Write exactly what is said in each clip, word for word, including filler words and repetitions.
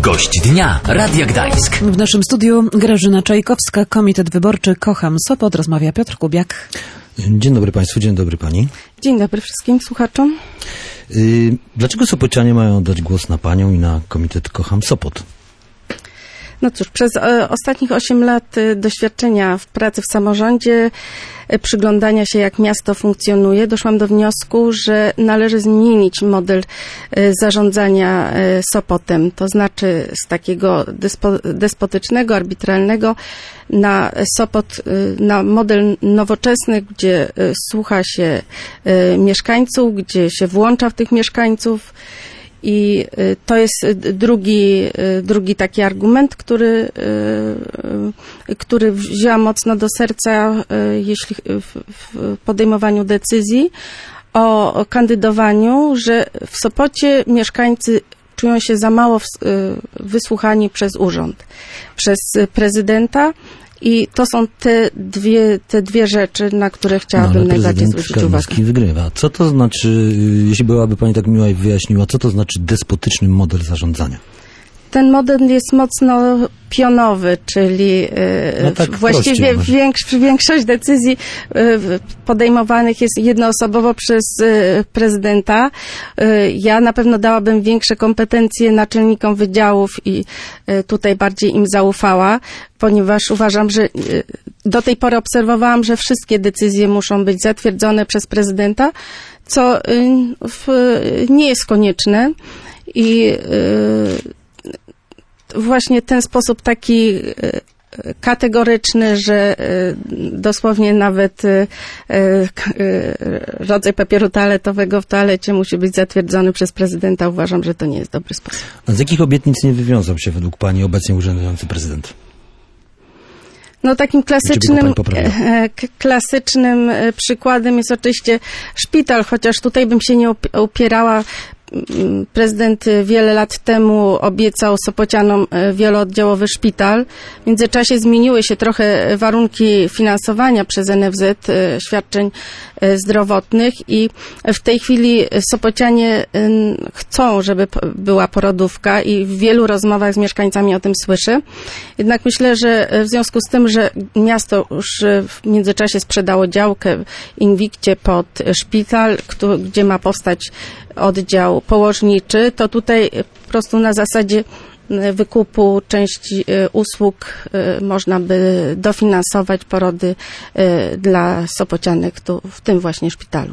Gość dnia Radia Gdańsk. W naszym studiu Grażyna Czajkowska, Komitet Wyborczy Kocham Sopot. Rozmawia Piotr Kubiak. Dzień dobry Państwu, dzień dobry Pani. Dzień dobry wszystkim słuchaczom. Yy, dlaczego Sopocianie mają oddać głos na Panią i na Komitet Kocham Sopot? No cóż, przez e, ostatnich osiem lat e, doświadczenia w pracy w samorządzie, e, przyglądania się, jak miasto funkcjonuje, doszłam do wniosku, że należy zmienić model e, zarządzania e, Sopotem. To znaczy z takiego despo, despotycznego, arbitralnego na Sopot, e, na model nowoczesny, gdzie e, słucha się e, mieszkańców, gdzie się włącza w tych mieszkańców. I to jest drugi, drugi taki argument, który, który wzięłam mocno do serca, jeśli w podejmowaniu decyzji o kandydowaniu, że w Sopocie mieszkańcy czują się za mało wysłuchani przez urząd, przez prezydenta. I to są te dwie, te dwie rzeczy, na które chciałabym no, najbardziej zwrócić uwagę. Wygrywa. Co to znaczy, jeśli byłaby Pani tak miła i wyjaśniła, co to znaczy despotyczny model zarządzania? Ten model jest mocno pionowy, czyli no tak właściwie większość, większość decyzji podejmowanych jest jednoosobowo przez prezydenta. Ja na pewno dałabym większe kompetencje naczelnikom wydziałów i tutaj bardziej im zaufała, ponieważ uważam, że do tej pory obserwowałam, że wszystkie decyzje muszą być zatwierdzone przez prezydenta, co nie jest konieczne i właśnie ten sposób taki kategoryczny, że dosłownie nawet rodzaj papieru toaletowego w toalecie musi być zatwierdzony przez prezydenta. Uważam, że to nie jest dobry sposób. A z jakich obietnic nie wywiązał się według Pani obecnie urzędujący prezydent? No takim klasycznym, klasycznym przykładem jest oczywiście szpital, chociaż tutaj bym się nie upierała. Prezydent wiele lat temu obiecał Sopocianom wielooddziałowy szpital. W międzyczasie zmieniły się trochę warunki finansowania przez N F Z świadczeń zdrowotnych i w tej chwili Sopocianie chcą, żeby była porodówka i w wielu rozmowach z mieszkańcami o tym słyszę. Jednak myślę, że w związku z tym, że miasto już w międzyczasie sprzedało działkę w Inwikcie pod szpital, gdzie ma powstać oddział położniczy, to tutaj po prostu na zasadzie wykupu części usług można by dofinansować porody dla sopocianek tu, w tym właśnie szpitalu.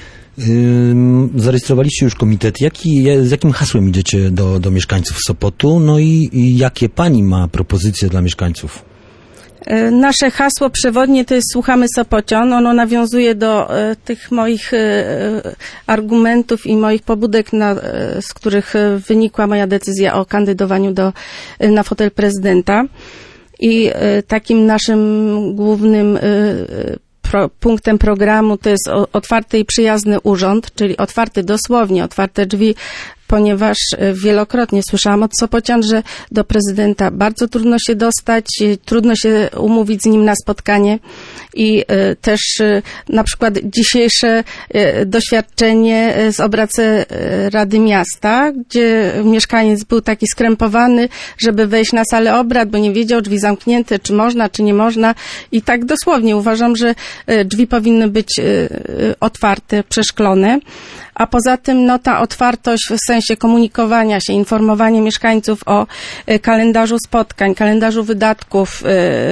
Zarejestrowaliście już komitet. Jaki, z jakim hasłem idziecie do, do mieszkańców Sopotu? No i, i jakie Pani ma propozycje dla mieszkańców? Nasze hasło przewodnie to jest Słuchamy Sopocian. Ono nawiązuje do e, tych moich e, argumentów i moich pobudek, na, e, z których wynikła moja decyzja o kandydowaniu do, na fotel prezydenta. I e, takim naszym głównym e, pro, punktem programu to jest o, otwarty i przyjazny urząd, czyli otwarty dosłownie, otwarte drzwi, ponieważ wielokrotnie słyszałam od Sopocian, że do prezydenta bardzo trudno się dostać, trudno się umówić z nim na spotkanie i też na przykład dzisiejsze doświadczenie z obrad Rady Miasta, gdzie mieszkaniec był taki skrępowany, żeby wejść na salę obrad, bo nie wiedział, drzwi zamknięte, czy można, czy nie można i tak dosłownie uważam, że drzwi powinny być otwarte, przeszklone. A poza tym no, ta otwartość w sensie komunikowania się, informowanie mieszkańców o kalendarzu spotkań, kalendarzu wydatków,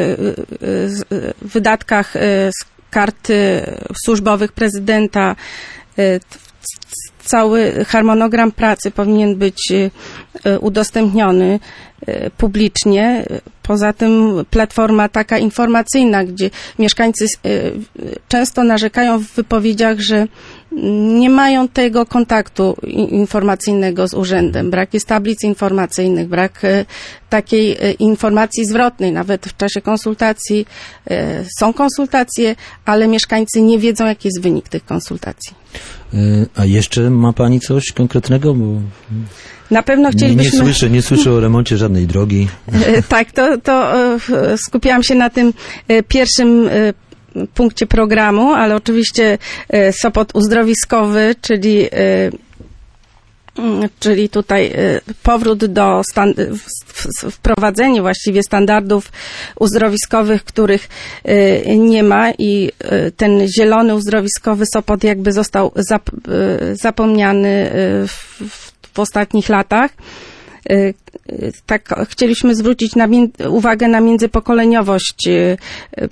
wydatkach z kart służbowych prezydenta, cały harmonogram pracy powinien być udostępniony publicznie. Poza tym platforma taka informacyjna, gdzie mieszkańcy często narzekają w wypowiedziach, że nie mają tego kontaktu informacyjnego z urzędem. Brak jest tablic informacyjnych, brak takiej informacji zwrotnej. Nawet w czasie konsultacji są konsultacje, ale mieszkańcy nie wiedzą, jaki jest wynik tych konsultacji. A jeszcze ma Pani coś konkretnego? Bo na pewno chcielibyśmy... Nie, nie słyszę, nie słyszę o remoncie żadnej drogi. Tak, to, to skupiałam się na tym pierwszym punkcie programu, ale oczywiście Sopot uzdrowiskowy, czyli czyli tutaj powrót do stan- wprowadzenie właściwie standardów uzdrowiskowych, których nie ma i ten zielony uzdrowiskowy Sopot jakby został zap- zapomniany w, w ostatnich latach. Tak chcieliśmy zwrócić na mię- uwagę na międzypokoleniowość y, y,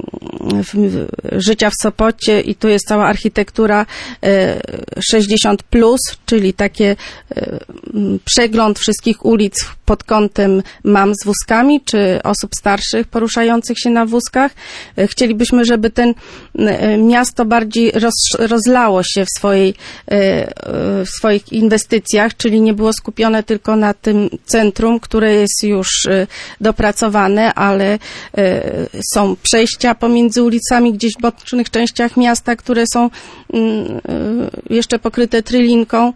y, życia w Sopocie i tu jest cała architektura y, sześćdziesiąt plus, czyli takie y, przegląd wszystkich ulic pod kątem mam z wózkami, czy osób starszych poruszających się na wózkach. Y, chcielibyśmy, żeby ten y, miasto bardziej roz, rozlało się w swojej, y, y, w swoich inwestycjach, czyli nie było skupione tylko na tym centrum, które jest już dopracowane, ale są przejścia pomiędzy ulicami gdzieś w bocznych częściach miasta, które są jeszcze pokryte trylinką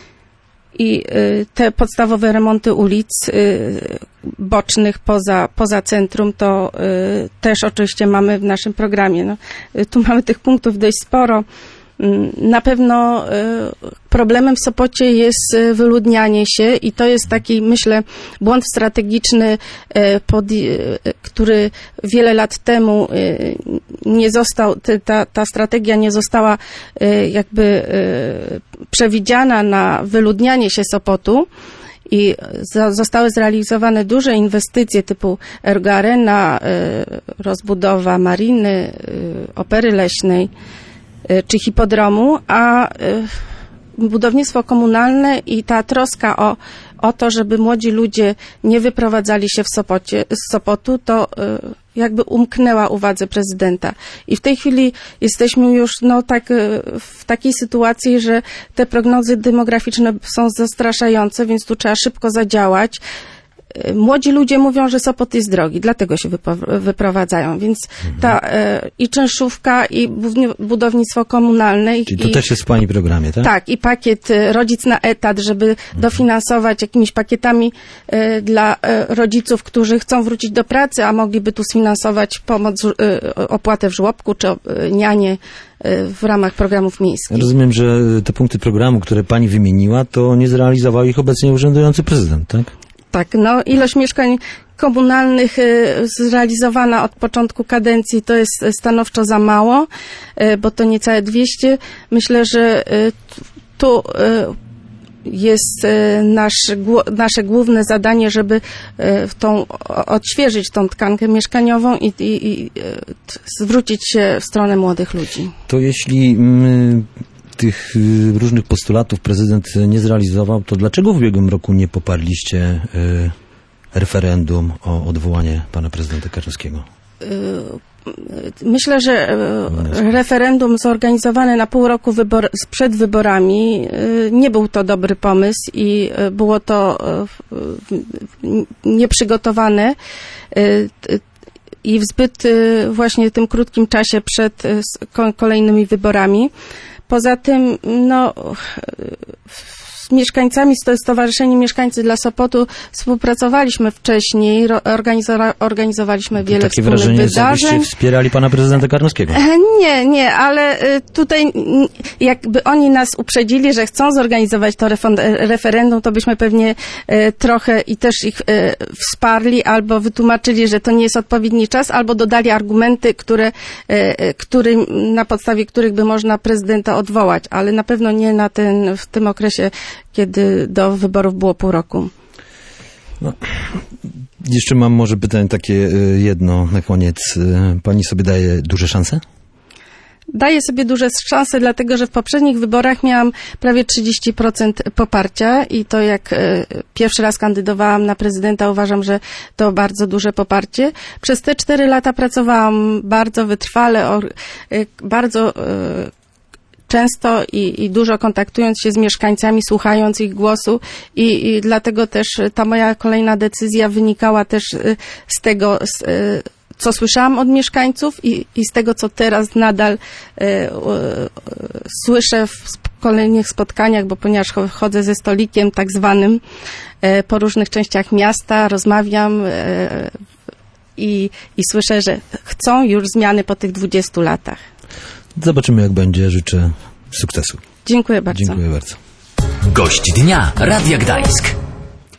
i te podstawowe remonty ulic bocznych poza, poza centrum to też oczywiście mamy w naszym programie. No, tu mamy tych punktów dość sporo. Na pewno problemem w Sopocie jest wyludnianie się i to jest taki, myślę, błąd strategiczny, pod, który wiele lat temu nie został, ta, ta strategia nie została jakby przewidziana na wyludnianie się Sopotu. I zostały zrealizowane duże inwestycje typu Ergo Arena, rozbudowa mariny, opery leśnej, czy hipodromu, a budownictwo komunalne i ta troska o, o to, żeby młodzi ludzie nie wyprowadzali się w Sopocie, z Sopotu, to jakby umknęła uwadze prezydenta. I w tej chwili jesteśmy już no, tak, w takiej sytuacji, że te prognozy demograficzne są zastraszające, więc tu trzeba szybko zadziałać. Młodzi ludzie mówią, że Sopot jest drogi, dlatego się wypo- wyprowadzają, więc ta e, i czynszówka, i budownictwo komunalne. Czyli to i, też jest w Pani programie, tak? Tak, i pakiet e, rodzic na etat, żeby mhm. dofinansować jakimiś pakietami e, dla e, rodziców, którzy chcą wrócić do pracy, a mogliby tu sfinansować pomoc, e, opłatę w żłobku, czy e, nianie e, w ramach programów miejskich. Rozumiem, że te punkty programu, które Pani wymieniła, to nie zrealizował ich obecnie urzędujący prezydent, tak? Tak, no ilość mieszkań komunalnych zrealizowana od początku kadencji to jest stanowczo za mało, bo to niecałe dwieście. Myślę, że tu jest nasz, nasze główne zadanie, żeby tą, odświeżyć tą tkankę mieszkaniową i, i, i zwrócić się w stronę młodych ludzi. To jeśli my tych różnych postulatów prezydent nie zrealizował, to dlaczego w ubiegłym roku nie poparliście y, referendum o odwołanie pana prezydenta Kaczyńskiego? Myślę, że referendum zorganizowane na pół roku wybor, przed wyborami nie był to dobry pomysł i było to nieprzygotowane i w zbyt właśnie tym krótkim czasie przed kolejnymi wyborami. Poza tym, no, z mieszkańcami, z Stowarzyszeniem Mieszkańcy dla Sopotu współpracowaliśmy wcześniej, organizowa- organizowaliśmy wiele takie wspólnych wrażenie, wydarzeń. Jakbyście wspierali pana prezydenta Karnowskiego. Nie, nie, ale tutaj jakby oni nas uprzedzili, że chcą zorganizować to referendum, to byśmy pewnie trochę i też ich wsparli, albo wytłumaczyli, że to nie jest odpowiedni czas, albo dodali argumenty, które, który, na podstawie których by można prezydenta odwołać, ale na pewno nie na ten, w tym okresie, kiedy do wyborów było pół roku. No, jeszcze mam może pytanie takie jedno na koniec. Pani sobie daje duże szanse? Daję sobie duże szanse, dlatego że w poprzednich wyborach miałam prawie trzydzieści procent poparcia i to jak pierwszy raz kandydowałam na prezydenta, uważam, że to bardzo duże poparcie. Przez te cztery lata pracowałam bardzo wytrwale, bardzo często i, i dużo kontaktując się z mieszkańcami, słuchając ich głosu i, i dlatego też ta moja kolejna decyzja wynikała też z tego, z, co słyszałam od mieszkańców i, i z tego, co teraz nadal e, e, słyszę w kolejnych spotkaniach, bo ponieważ chodzę ze stolikiem tak zwanym e, po różnych częściach miasta, rozmawiam e, i, i słyszę, że chcą już zmiany po tych dwudziestu latach. Zobaczymy, jak będzie. Życzę sukcesu. Dziękuję bardzo. Dziękuję bardzo. Gość dnia Radia Gdańsk.